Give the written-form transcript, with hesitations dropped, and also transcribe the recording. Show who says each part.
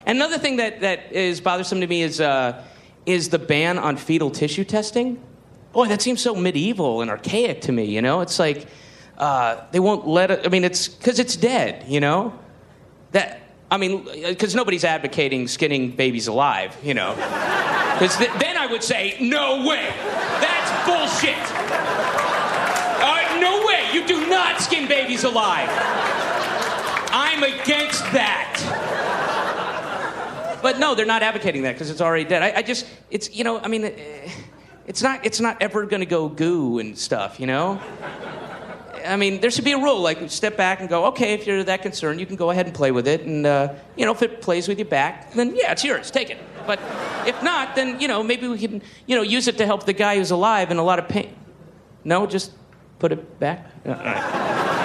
Speaker 1: Another thing that is bothersome to me is the ban on fetal tissue testing. Boy, that seems so medieval and archaic to me, you know? It's like, they won't let it, I mean, it's because it's dead, you know? Because nobody's advocating skinning babies alive, you know? Because then I would say, no way, that's bullshit. No way, you do not skin babies alive. I'm against that. But no, they're not advocating that because it's already dead. It's not ever going to go goo and stuff, you know? I mean, there should be a rule, like step back and go, okay, if you're that concerned, you can go ahead and play with it. And, if it plays with you back, then yeah, it's yours, take it. But if not, then, maybe we can, use it to help the guy who's alive in a lot of pain. No, just put it back? All right.